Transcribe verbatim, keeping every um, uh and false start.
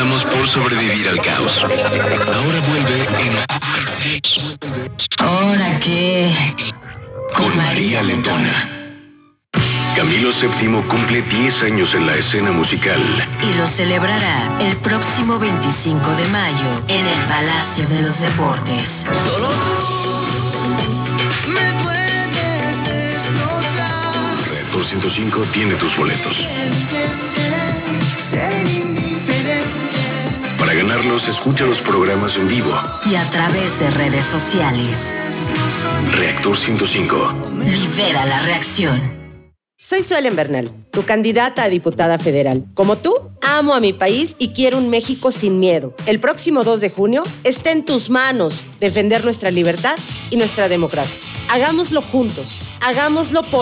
luchamos por sobrevivir al caos. Ahora vuelve en... ¿Ahora qué? Con María Lentona. Camilo séptimo cumple diez años en la escena musical. Y lo celebrará el próximo veinticinco de mayo en el Palacio de los Deportes. Solo tú me puedes destrozar. Reactor ciento cinco tiene tus boletos. Ser indiferente. Para ganarlos, escucha los programas en vivo. Y a través de redes sociales. Reactor ciento cinco. Libera la reacción. Soy Suelen Bernal, tu candidata a diputada federal. Como tú, amo a mi país y quiero un México sin miedo. El próximo dos de junio está en tus manos defender nuestra libertad y nuestra democracia. Hagámoslo juntos, hagámoslo por